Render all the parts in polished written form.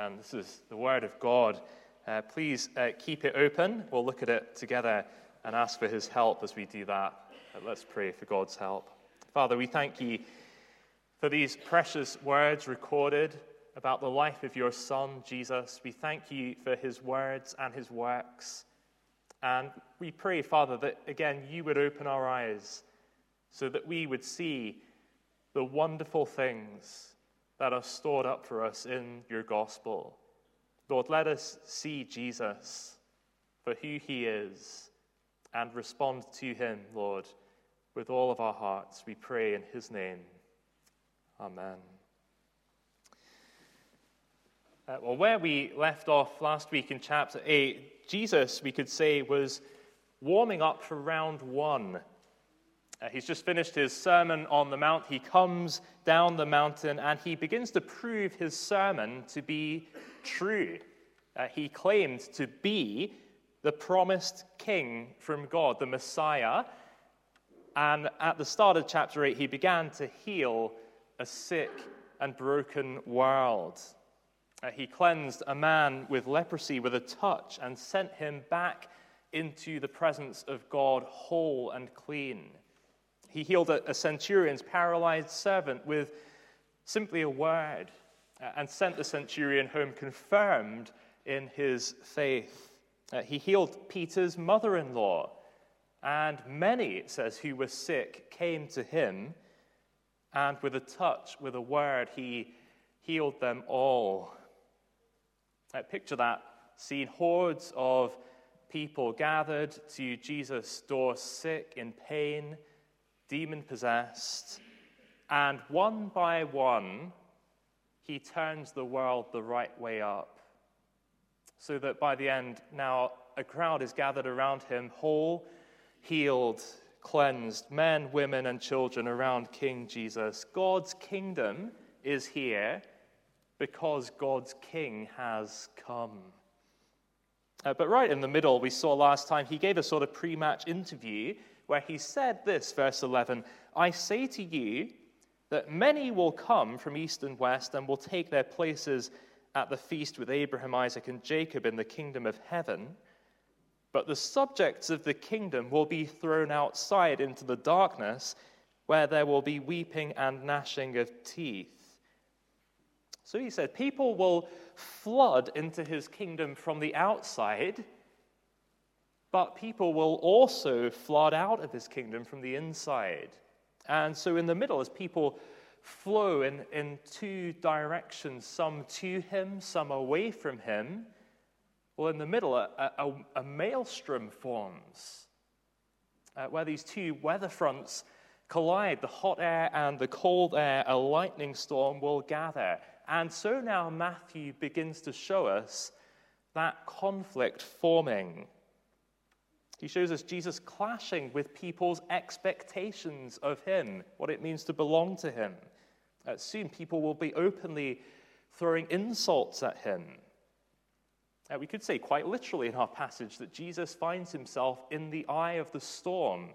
and this is the Word of God. Please keep it open. We'll look at it together and ask for his help as we do that. Let's pray for God's help. Father, we thank you for these precious words recorded about the life of your Son, Jesus. We thank you for his words and his works. And we pray, Father, that again you would open our eyes so that we would see the wonderful things that are stored up for us in your gospel. Lord, let us see Jesus for who he is and respond to him, Lord, with all of our hearts. We pray in his name. Amen. Well, where we left off last week in chapter 8, Jesus, we could say, was warming up for round one. He's just finished his Sermon on the Mount. He comes down the mountain and he begins to prove his sermon to be true. He claimed to be the promised king from God, the Messiah. And at the start of chapter 8, he began to heal a sick and broken world. He cleansed a man with leprosy with a touch and sent him back into the presence of God whole and clean. He healed a centurion's paralyzed servant with simply a word and sent the centurion home confirmed in his faith. He healed Peter's mother-in-law, and many, it says, who were sick came to him, and with a touch, with a word, he healed them all. Picture that scene. Hordes of people gathered to Jesus' door, sick, in pain, demon-possessed, and one by one, he turns the world the right way up, so that by the end, now a crowd is gathered around him, whole, healed, cleansed, men, women, and children around King Jesus. God's kingdom is here because God's king has come. But right in the middle, we saw last time, he gave a sort of pre-match interview where he said this, verse 11, "I say to you that many will come from east and west and will take their places at the feast with Abraham, Isaac, and Jacob in the kingdom of heaven. But the subjects of the kingdom will be thrown outside into the darkness, where there will be weeping and gnashing of teeth." So he said, people will flood into his kingdom from the outside, but people will also flood out of his kingdom from the inside. And so in the middle, as people flow in two directions, some to him, some away from him, well, in the middle, a maelstrom forms, where these two weather fronts collide, the hot air and the cold air. A lightning storm will gather. And so now Matthew begins to show us that conflict forming. He shows us Jesus clashing with people's expectations of him, what it means to belong to him. Soon people will be openly throwing insults at him. We could say quite literally in our passage that Jesus finds himself in the eye of the storm.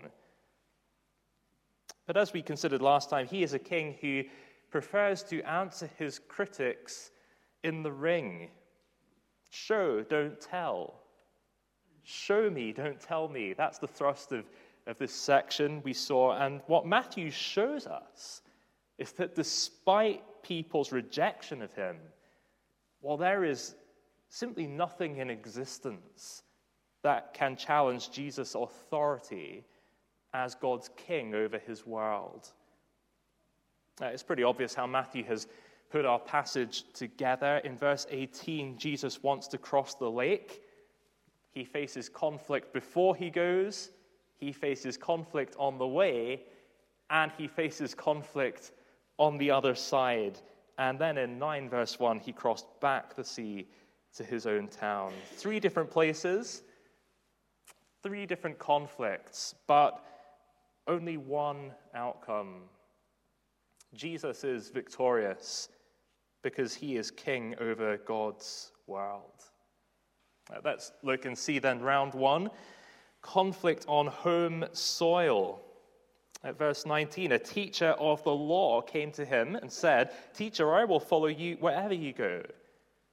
But as we considered last time, he is a king who prefers to answer his critics in the ring. Show, don't tell. Show me, don't tell me. That's the thrust of this section we saw. And what Matthew shows us is that despite people's rejection of him, well, there is simply nothing in existence that can challenge Jesus' authority as God's king over his world. It's pretty obvious how Matthew has put our passage together. In verse 18, Jesus wants to cross the lake. He faces conflict before he goes, he faces conflict on the way, and he faces conflict on the other side. And then in 9 verse 1, he crossed back the sea to his own town. 3 different places, 3 different conflicts, but only one outcome. Jesus is victorious because he is king over God's world. Let's look and see then round 1, conflict on home soil. At verse 19, a teacher of the law came to him and said, "Teacher, I will follow you wherever you go."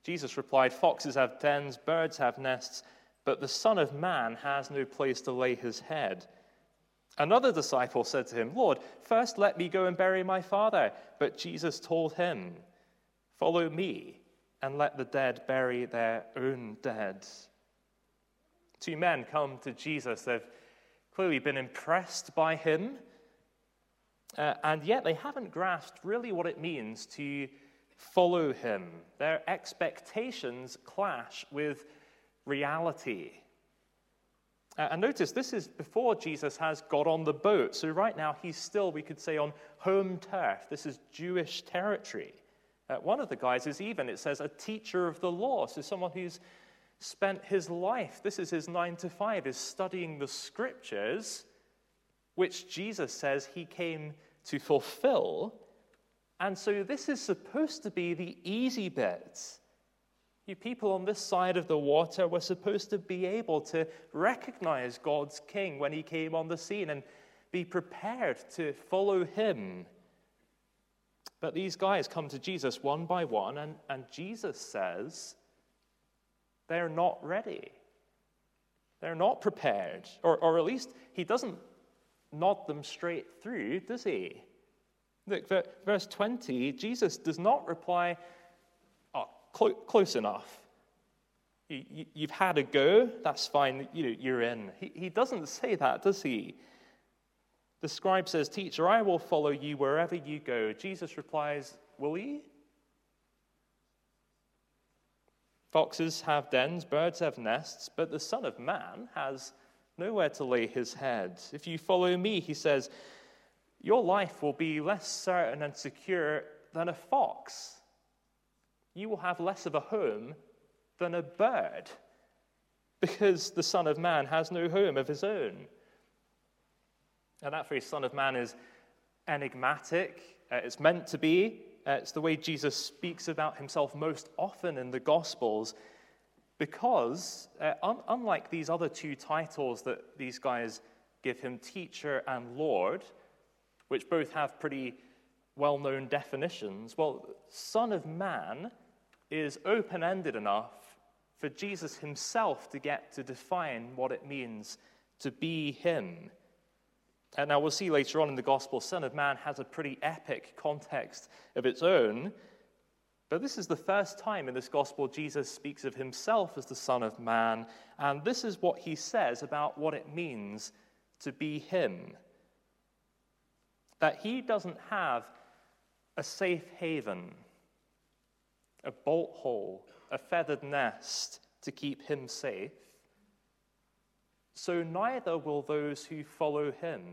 Jesus replied, "Foxes have dens, birds have nests, but the Son of Man has no place to lay his head." Another disciple said to him, "Lord, first let me go and bury my father." But Jesus told him, "Follow me and let the dead bury their own dead." Two men come to Jesus. They've clearly been impressed by him, and yet they haven't grasped really what it means to follow him. Their expectations clash with reality. And notice, this is before Jesus has got on the boat. So right now, he's still, we could say, on home turf. This is Jewish territory. One of the guys is even, it says, a teacher of the law. So someone who's spent his life, this is his 9 to 5, is studying the scriptures, which Jesus says he came to fulfill. And so this is supposed to be the easy bit. You people on this side of the water were supposed to be able to recognize God's king when he came on the scene and be prepared to follow him. But these guys come to Jesus one by one, and Jesus says they're not ready. They're not prepared. Or at least he doesn't nod them straight through, does he? Look, verse 20, Jesus does not reply, close enough. You've had a go, that's fine, you're in. He doesn't say that, does he? The scribe says, "Teacher, I will follow you wherever you go." Jesus replies, "Will he?" Foxes have dens, birds have nests, but the Son of Man has nowhere to lay his head. If you follow me, he says, your life will be less certain and secure than a fox. You will have less of a home than a bird, because the Son of Man has no home of his own. And that phrase, Son of Man, is enigmatic. It's meant to be. It's the way Jesus speaks about himself most often in the Gospels, because unlike these other two titles that these guys give him, teacher and Lord, which both have pretty well-known definitions, well, Son of Man is open-ended enough for Jesus himself to get to define what it means to be him. And now we'll see later on in the Gospel, Son of Man has a pretty epic context of its own. But this is the first time in this Gospel Jesus speaks of himself as the Son of Man. And this is what he says about what it means to be him. That he doesn't have a safe haven, a bolt hole, a feathered nest to keep him safe. So neither will those who follow him.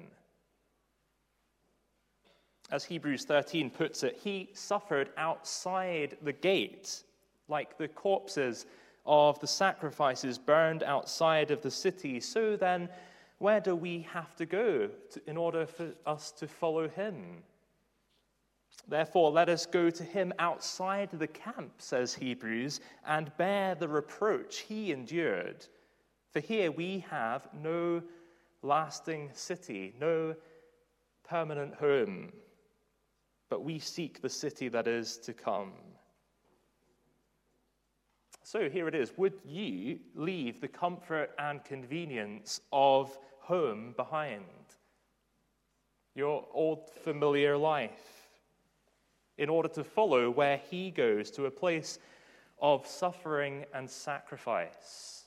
As Hebrews 13 puts it, he suffered outside the gate, like the corpses of the sacrifices burned outside of the city. So then, where do we have to go in order for us to follow him? Therefore, let us go to him outside the camp, says Hebrews, and bear the reproach he endured. For here we have no lasting city, no permanent home, but we seek the city that is to come. So here it is. Would you leave the comfort and convenience of home behind? Your old familiar life, in order to follow where he goes, to a place of suffering and sacrifice?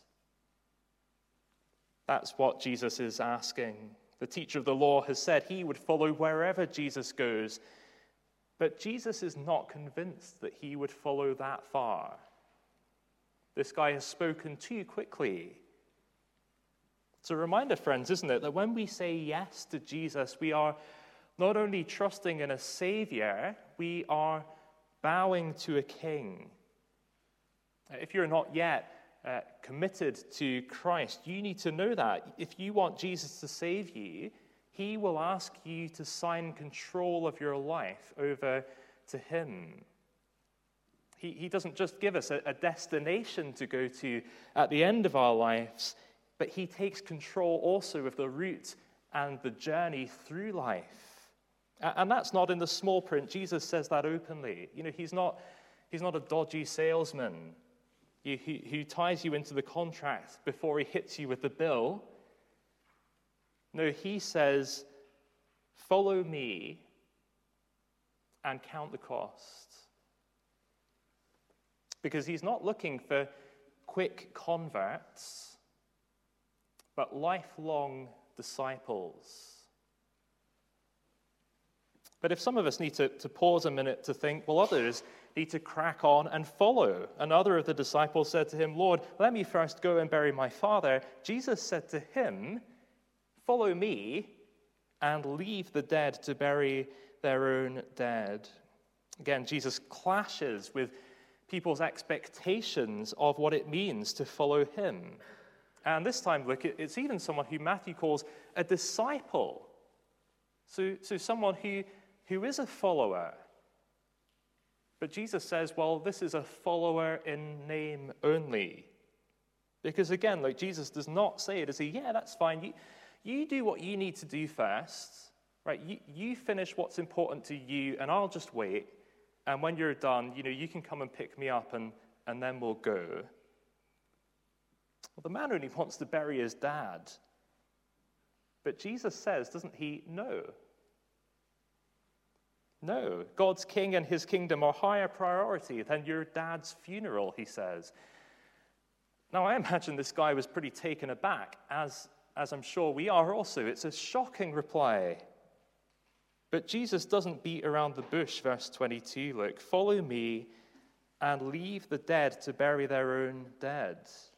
That's what Jesus is asking. The teacher of the law has said he would follow wherever Jesus goes, but Jesus is not convinced that he would follow that far. This guy has spoken too quickly. It's a reminder, friends, isn't it, that when we say yes to Jesus, we are not only trusting in a Savior, we are bowing to a King. If you're not yet committed to Christ, you need to know that. If you want Jesus to save you, he will ask you to sign control of your life over to him. He doesn't just give us a destination to go to at the end of our lives, but he takes control also of the route and the journey through life. And that's not in the small print. Jesus says that openly. He's not He's not a dodgy salesman who ties you into the contract before he hits you with the bill. No, he says, follow me and count the cost. Because he's not looking for quick converts, but lifelong disciples. But if some of us need to pause a minute to think, well, others need to crack on and follow. Another of the disciples said to him, Lord, let me first go and bury my father. Jesus said to him, follow me and leave the dead to bury their own dead. Again, Jesus clashes with people's expectations of what it means to follow him. And this time, look, it's even someone who Matthew calls a disciple. So someone who is a follower. But Jesus says, well, this is a follower in name only. Because again, like Jesus does not say, does he? Yeah, that's fine. You do what you need to do first, right? You finish what's important to you, and I'll just wait. And when you're done, you can come and pick me up, and then we'll go. Well, the man only wants to bury his dad. But Jesus says, doesn't he? No. No, God's king and his kingdom are higher priority than your dad's funeral, he says. Now, I imagine this guy was pretty taken aback, as I'm sure we are also. It's a shocking reply. But Jesus doesn't beat around the bush, verse 22. Look, follow me and leave the dead to bury their own dead.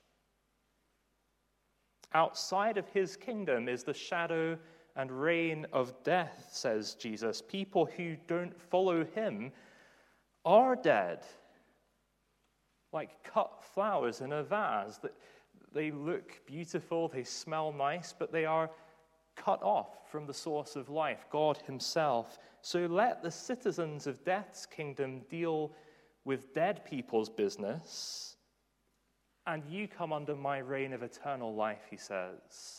Outside of his kingdom is the shadow and reign of death, says Jesus. People who don't follow him are dead, like cut flowers in a vase. They look beautiful, they smell nice, but they are cut off from the source of life, God himself. So let the citizens of death's kingdom deal with dead people's business, and you come under my reign of eternal life, he says.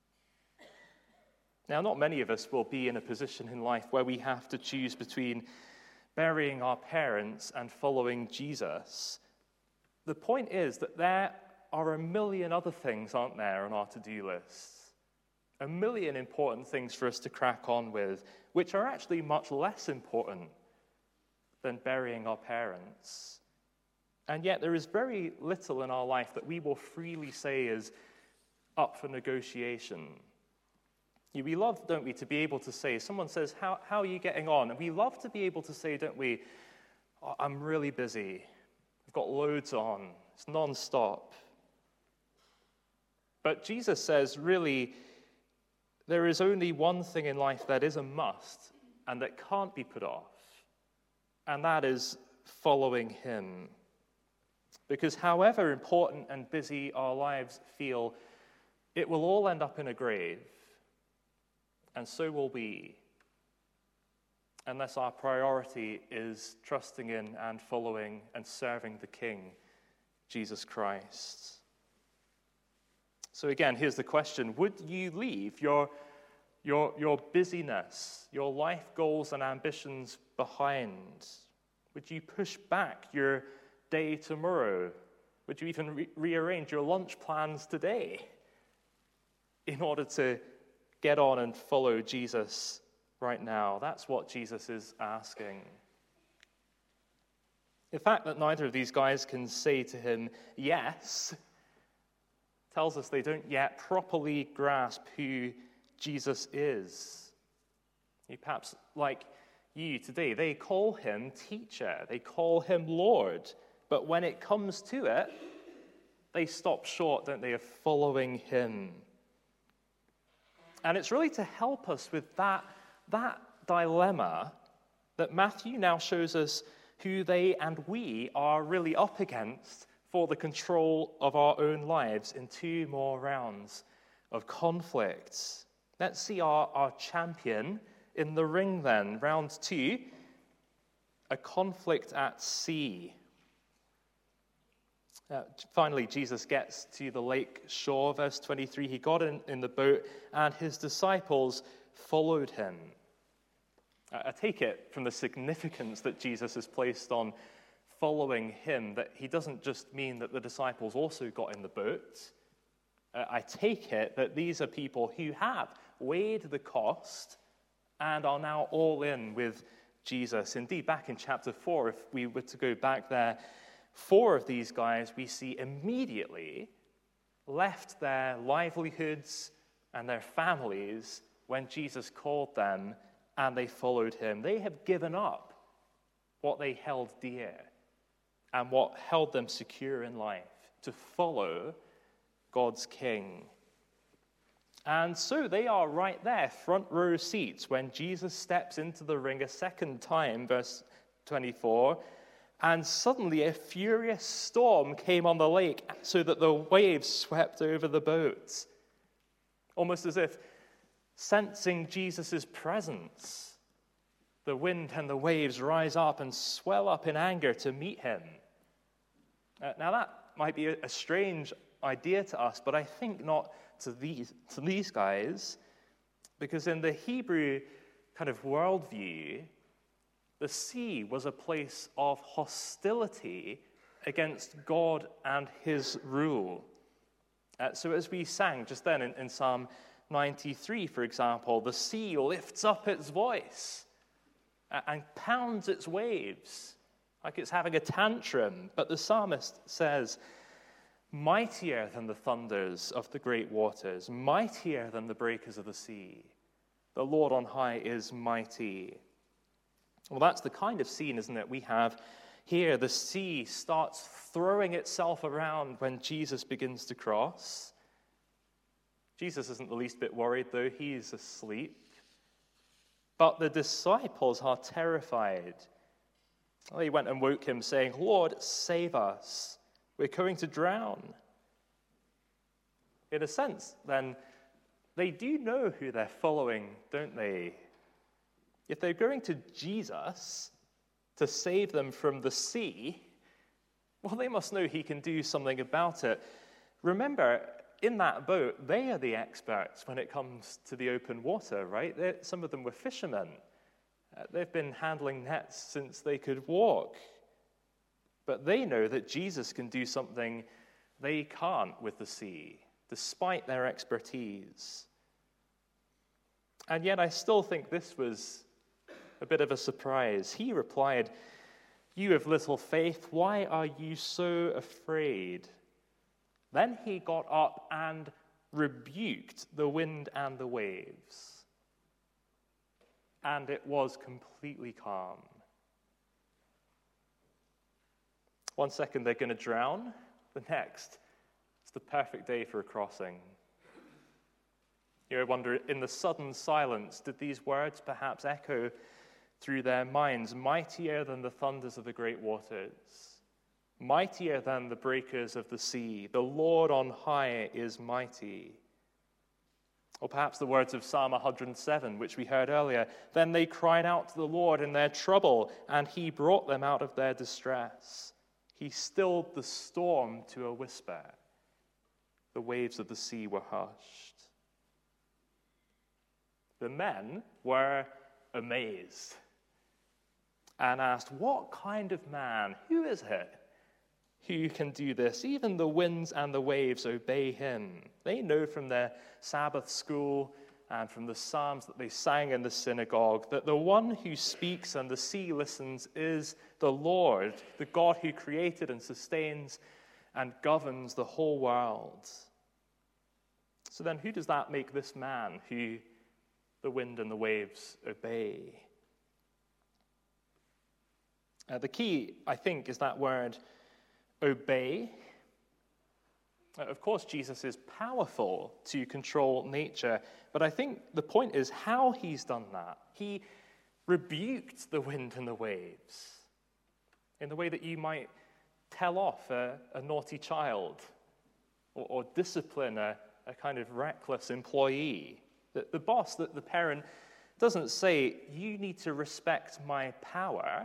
Now, not many of us will be in a position in life where we have to choose between burying our parents and following Jesus. The point is that there are a million other things, aren't there, on our to-do list? A million important things for us to crack on with, which are actually much less important than burying our parents. And yet there is very little in our life that we will freely say is up for negotiation. We love, don't we, to be able to say, someone says, how are you getting on? And we love to be able to say, don't we, oh, I'm really busy. I've got loads on. It's non-stop. But Jesus says, really, there is only one thing in life that is a must and that can't be put off, and that is following him. Because however important and busy our lives feel, it will all end up in a grave. And so will we, unless our priority is trusting in and following and serving the King, Jesus Christ. So again, here's the question. Would you leave your busyness, your life goals and ambitions behind? Would you push back your day tomorrow? Would you even rearrange your lunch plans today in order to get on and follow Jesus right now? That's what Jesus is asking. The fact that neither of these guys can say to him, yes, tells us they don't yet properly grasp who Jesus is. Perhaps like you today, they call him teacher, they call him Lord, but when it comes to it, they stop short, don't they, of following him. And it's really to help us with that dilemma that Matthew now shows us who they and we are really up against for the control of our own lives in two more rounds of conflict. Let's see our champion in the ring then. Round 2, a conflict at sea. Finally, Jesus gets to the lake shore, verse 23. He got in the boat, and his disciples followed him. I take it from the significance that Jesus has placed on following him, that he doesn't just mean that the disciples also got in the boat. I take it that these are people who have weighed the cost and are now all in with Jesus. Indeed, back in chapter 4, if we were to go back there, 4 of these guys we see immediately left their livelihoods and their families when Jesus called them and they followed him. They have given up what they held dear and what held them secure in life to follow God's King. And so they are right there, front row seats, when Jesus steps into the ring a second time, verse 24, and suddenly a furious storm came on the lake so that the waves swept over the boat. Almost as if sensing Jesus' presence, the wind and the waves rise up and swell up in anger to meet him. Now that might be a strange idea to us, but I think not to these guys, because in the Hebrew kind of worldview, the sea was a place of hostility against God and his rule. So as we sang just then in Psalm 93, for example, the sea lifts up its voice and pounds its waves like it's having a tantrum. But the psalmist says, mightier than the thunders of the great waters, mightier than the breakers of the sea. The Lord on high is mighty. Well, that's the kind of scene, isn't it, we have here. The sea starts throwing itself around when Jesus begins to cross. Jesus isn't the least bit worried, though. He's asleep. But the disciples are terrified. They went and woke him, saying, Lord, save us. We're going to drown. In a sense, then, they do know who they're following, don't they? If they're going to Jesus to save them from the sea, well, they must know he can do something about it. Remember, in that boat, they are the experts when it comes to the open water, right? Some of them were fishermen. They've been handling nets since they could walk. But they know that Jesus can do something they can't with the sea, despite their expertise. And yet I still think this was a bit of a surprise. He replied, "You have little faith, why are you so afraid?" Then he got up and rebuked the wind and the waves. And it was completely calm. 1 second they're going to drown, the next, it's the perfect day for a crossing. I wonder, in the sudden silence, did these words perhaps echo through their minds? Mightier than the thunders of the great waters, mightier than the breakers of the sea, the Lord on high is mighty. Or perhaps the words of Psalm 107, which we heard earlier. Then they cried out to the Lord in their trouble, and he brought them out of their distress. He stilled the storm to a whisper. The waves of the sea were hushed. The men were amazed and asked, what kind of man, who is it who can do this? Even the winds and the waves obey him. They know from their Sabbath school and from the Psalms that they sang in the synagogue that the one who speaks and the sea listens is the Lord, the God who created and sustains and governs the whole world. So then who does that make this man who the wind and the waves obey? The key, I think, is that word obey. Of course, Jesus is powerful to control nature, but I think the point is how he's done that. He rebuked the wind and the waves in the way that you might tell off a naughty child or discipline a kind of reckless employee. The boss, the parent, doesn't say, you need to respect my power,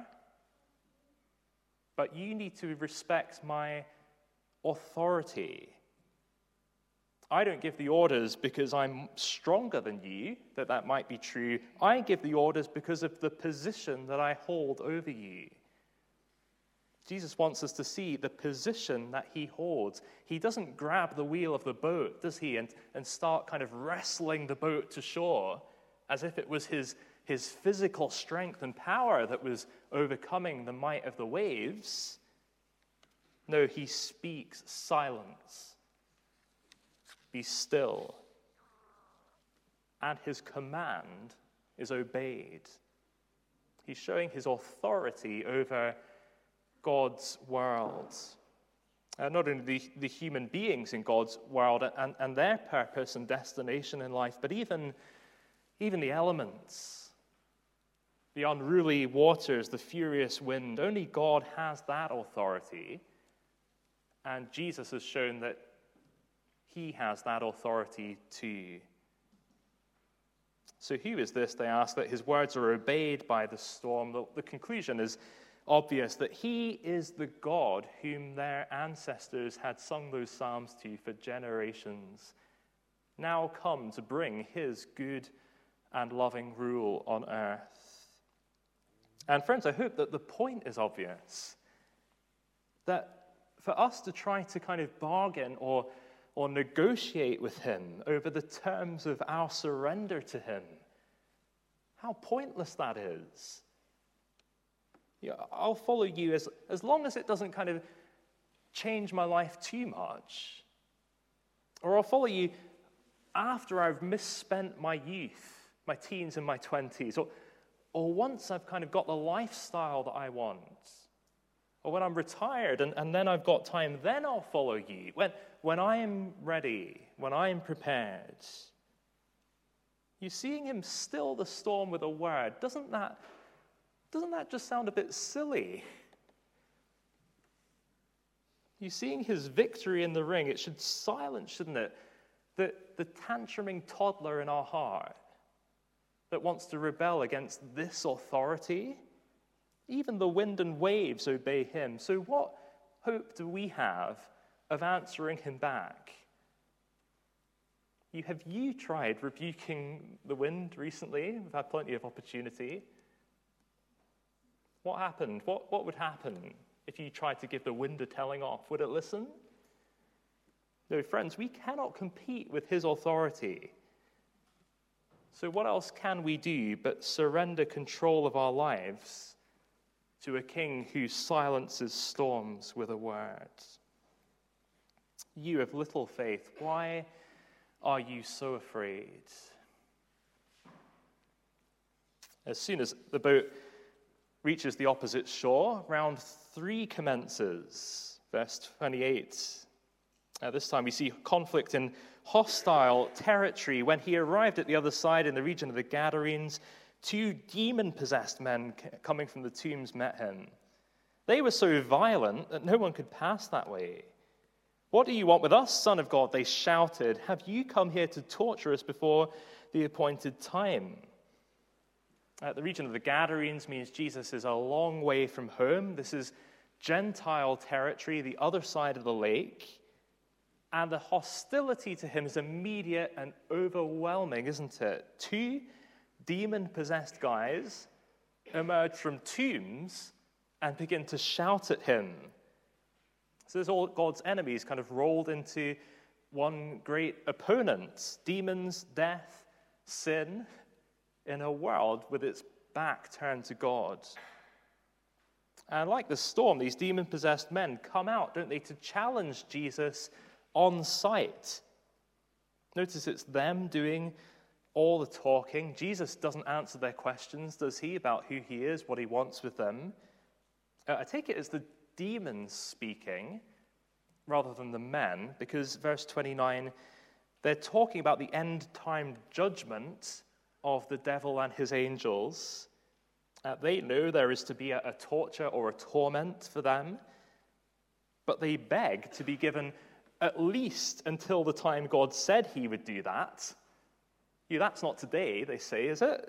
but you need to respect my authority. I don't give the orders because I'm stronger than you, that might be true. I give the orders because of the position that I hold over you. Jesus wants us to see the position that he holds. He doesn't grab the wheel of the boat, does he, and start kind of wrestling the boat to shore as if it was his physical strength and power that was overcoming the might of the waves. No, he speaks silence. Be still. And his command is obeyed. He's showing his authority over God's world. Not only the human beings in God's world and their purpose and destination in life, but even the elements, the unruly waters, the furious wind. Only God has that authority. And Jesus has shown that he has that authority too. So who is this, they ask, that his words are obeyed by the storm? The conclusion is obvious, that he is the God whom their ancestors had sung those psalms to for generations, now come to bring his good and loving rule on earth. And friends, I hope that the point is obvious, that for us to try to kind of bargain or negotiate with him over the terms of our surrender to him, how pointless that is. Yeah, I'll follow you as long as it doesn't kind of change my life too much. Or I'll follow you after I've misspent my youth, my teens and my 20s, or once I've kind of got the lifestyle that I want. Or when I'm retired and then I've got time, then I'll follow you. When I am ready, when I am prepared. You seeing him still the storm with a word, doesn't that just sound a bit silly? You seeing his victory in the ring, it should silence, shouldn't it, the tantruming toddler in our heart that wants to rebel against this authority. Even the wind and waves obey him. So what hope do we have of answering him back? Have you tried rebuking the wind recently? We've had plenty of opportunity. What happened? What would happen if you tried to give the wind a telling off? Would it listen? No, friends, we cannot compete with his authority. So what else can we do but surrender control of our lives to a king who silences storms with a word? You of little faith, why are you so afraid? As soon as the boat reaches the opposite shore, round 3 commences. Verse 28. This time we see conflict in hostile territory. When he arrived at the other side in the region of the Gadarenes, 2 demon-possessed men coming from the tombs met him. They were so violent that no one could pass that way. "What do you want with us, Son of God?" they shouted. "Have you come here to torture us before the appointed time?" The region of the Gadarenes means Jesus is a long way from home. This is Gentile territory, the other side of the lake. And the hostility to him is immediate and overwhelming, isn't it? 2 demon-possessed guys emerge from tombs and begin to shout at him. So there's all God's enemies kind of rolled into one great opponent: demons, death, sin, in a world with its back turned to God. And like the storm, these demon-possessed men come out, don't they, to challenge Jesus on sight. Notice it's them doing all the talking. Jesus doesn't answer their questions, does he, about who he is, what he wants with them? I take it as the demons speaking rather than the men, because verse 29, they're talking about the end-time judgment of the devil and his angels. They know there is to be a torture or a torment for them, but they beg to be given at least until the time God said he would do that. That's not today, they say, is it?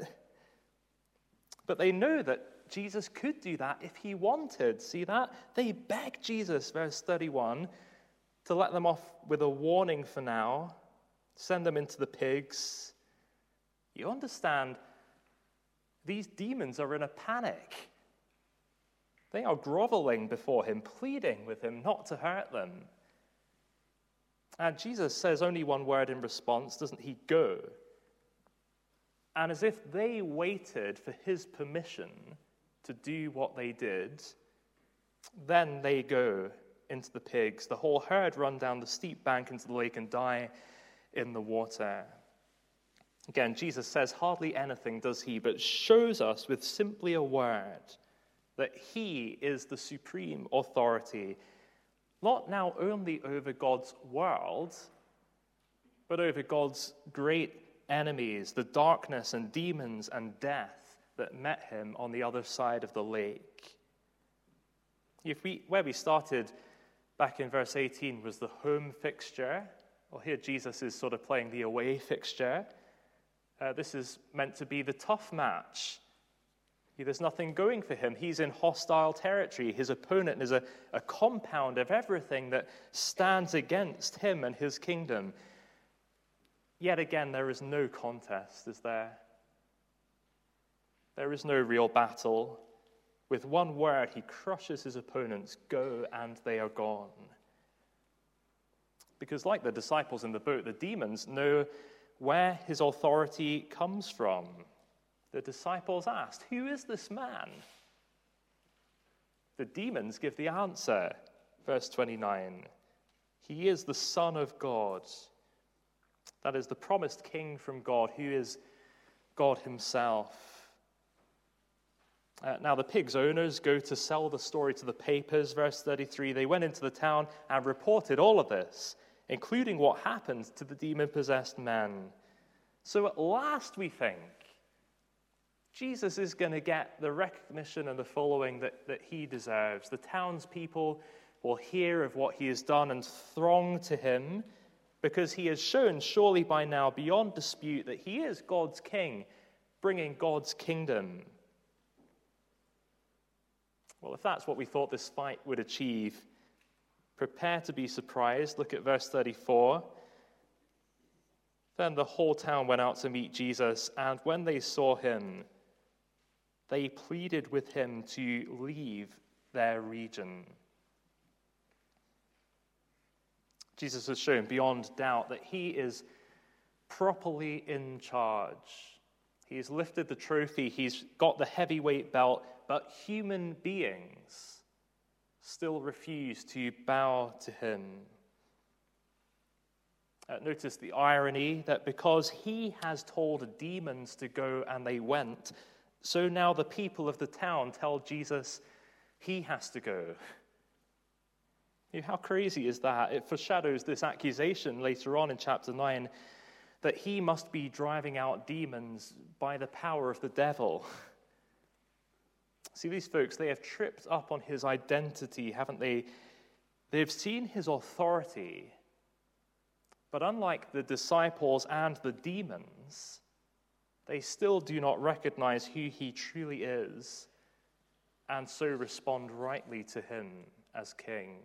But they know that Jesus could do that if he wanted. See that? They beg Jesus, verse 31, to let them off with a warning for now, send them into the pigs. You understand, these demons are in a panic. They are groveling before him, pleading with him not to hurt them. And Jesus says only one word in response, doesn't he? Go. And as if they waited for his permission to do what they did, then they go into the pigs. The whole herd run down the steep bank into the lake and die in the water. Again, Jesus says hardly anything, does he, but shows us with simply a word that he is the supreme authority, not now only over God's world, but over God's great enemies, the darkness and demons and death that met him on the other side of the lake. Where we started back in verse 18 was the home fixture. Well, here Jesus is sort of playing the away fixture. This is meant to be the tough match. There's nothing going for him. He's in hostile territory. His opponent is a compound of everything that stands against him and his kingdom. Yet again, there is no contest, is there? There is no real battle. With one word, he crushes his opponents. Go, and they are gone. Because like the disciples in the boat, the demons know where his authority comes from. The disciples asked, "Who is this man?" The demons give the answer. Verse 29, he is the Son of God. That is the promised king from God, who is God himself. Now the pig's owners go to sell the story to the papers. Verse 33, they went into the town and reported all of this, including what happened to the demon-possessed man. So at last we think Jesus is going to get the recognition and the following that he deserves. The townspeople will hear of what he has done and throng to him, because he has shown, surely by now, beyond dispute, that he is God's king, bringing God's kingdom. Well, if that's what we thought this fight would achieve, prepare to be surprised. Look at verse 34. Then the whole town went out to meet Jesus, and when they saw him, they pleaded with him to leave their region. Jesus has shown beyond doubt that he is properly in charge. He's lifted the trophy, he's got the heavyweight belt, but human beings still refuse to bow to him. Notice the irony that because he has told demons to go and they went, so now the people of the town tell Jesus he has to go. How crazy is that? It foreshadows this accusation later on in chapter 9 that he must be driving out demons by the power of the devil. See, these folks, they have tripped up on his identity, haven't they? They've seen his authority, but unlike the disciples and the demons, they still do not recognize who he truly is, and so respond rightly to him as king.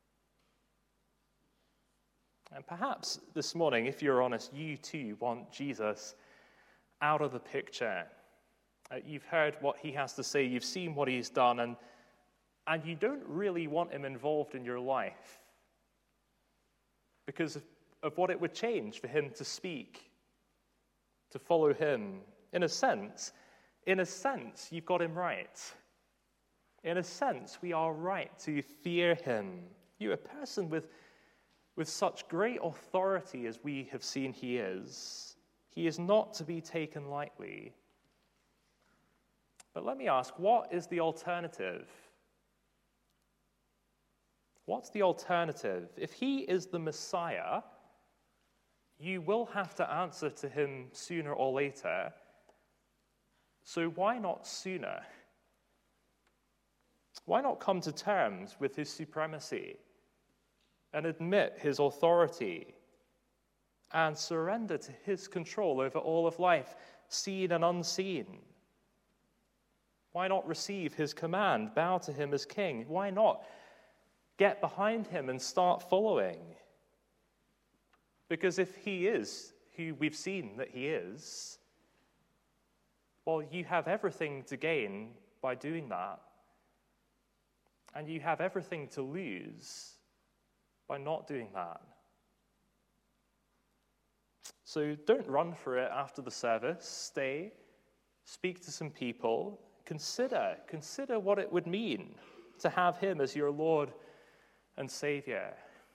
And perhaps this morning, if you're honest, you too want Jesus out of the picture. You've heard what he has to say, you've seen what he's done, and you don't really want him involved in your life because of what it would change for him to speak, to follow him. In a sense, you've got him right. In a sense, we are right to fear him. You're a person with such great authority as we have seen he is not to be taken lightly. But let me ask, what is the alternative? What's the alternative? If he is the Messiah, you will have to answer to him sooner or later. So why not sooner? Why not come to terms with his supremacy and admit his authority and surrender to his control over all of life, seen and unseen? Why not receive his command, bow to him as king? Why not get behind him and start following? Because if he is who we've seen that he is, well, you have everything to gain by doing that. And you have everything to lose by not doing that. So don't run for it after the service. Stay, speak to some people, consider what it would mean to have him as your Lord and Savior.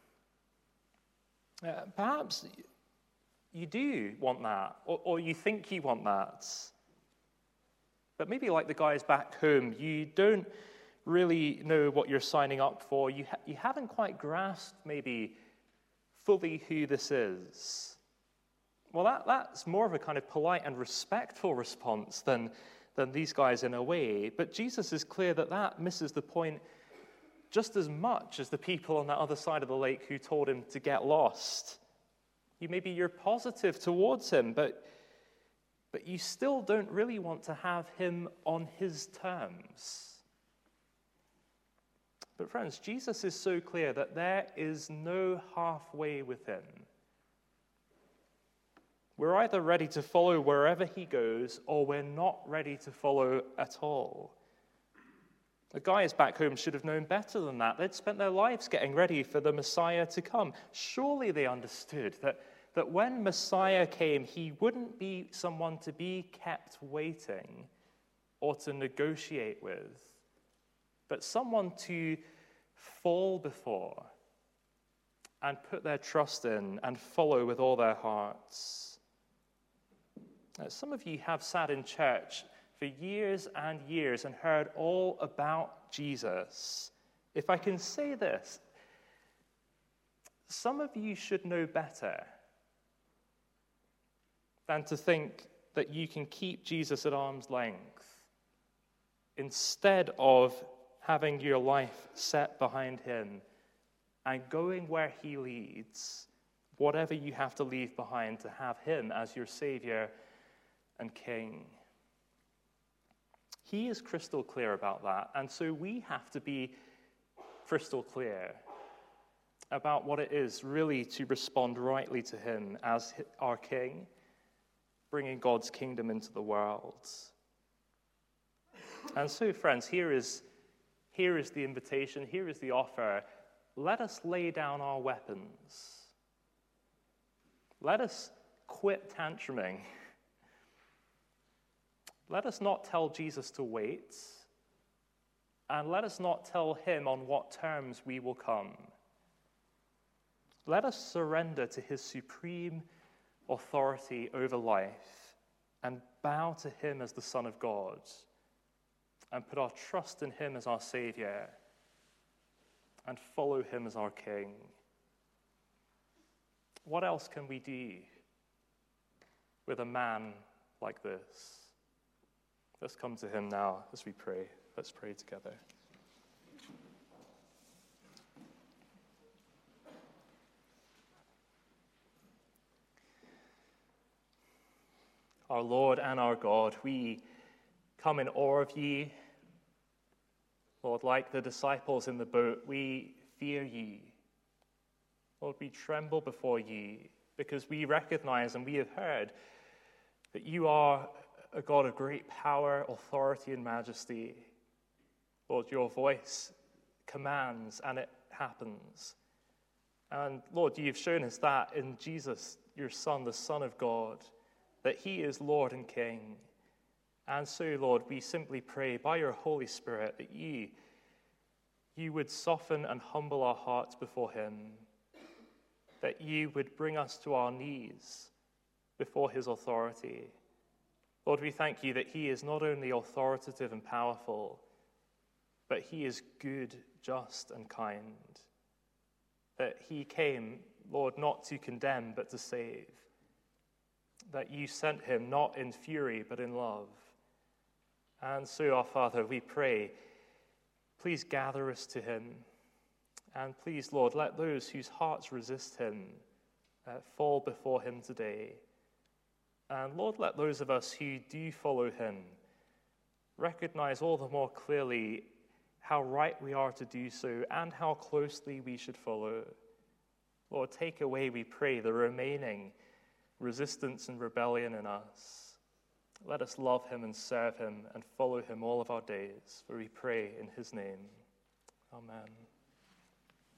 Perhaps you do want that, or you think you want that. But maybe like the guys back home, you don't really know what you're signing up for. You haven't quite grasped maybe fully who this is. Well, that's more of a kind of polite and respectful response than these guys in a way. But Jesus is clear that misses the point just as much as the people on the other side of the lake who told him to get lost. Maybe you're positive towards him, but you still don't really want to have him on his terms. But friends, Jesus is so clear that there is no halfway with him. We're either ready to follow wherever he goes, or we're not ready to follow at all. The guys back home should have known better than that. They'd spent their lives getting ready for the Messiah to come. Surely they understood that when Messiah came, he wouldn't be someone to be kept waiting or to negotiate with, but someone to fall before and put their trust in and follow with all their hearts. Some of you have sat in church for years and years and heard all about Jesus. If I can say this, some of you should know better than to think that you can keep Jesus at arm's length instead of having your life set behind him and going where he leads, whatever you have to leave behind to have him as your Savior and King. He is crystal clear about that, and so we have to be crystal clear about what it is really to respond rightly to him as our King, bringing God's kingdom into the world. And so, friends, here is the invitation, here is the offer. Let us lay down our weapons. Let us quit tantruming. Let us not tell Jesus to wait, and let us not tell him on what terms we will come. Let us surrender to his supreme authority over life and bow to him as the Son of God and put our trust in him as our Savior and follow him as our King. What else can we do with a man like this? Let's come to him now as we pray. Let's pray together. Our Lord and our God, we come in awe of you. Lord, like the disciples in the boat, we fear you. Lord, we tremble before you because we recognize and we have heard that you are a God of great power, authority, and majesty. Lord, your voice commands and it happens. And Lord, you've shown us that in Jesus, your Son, the Son of God, that he is Lord and King. And so, Lord, we simply pray by your Holy Spirit that you would soften and humble our hearts before him, that you would bring us to our knees before his authority. Lord, we thank you that he is not only authoritative and powerful, but he is good, just, and kind. That he came, Lord, not to condemn, but to save. That you sent him not in fury, but in love. And so, our Father, we pray, please gather us to him. And please, Lord, let those whose hearts resist him fall before him today. And Lord, let those of us who do follow him recognize all the more clearly how right we are to do so and how closely we should follow. Lord, take away, we pray, the remaining resistance and rebellion in us. Let us love him and serve him and follow him all of our days, for we pray in his name. Amen.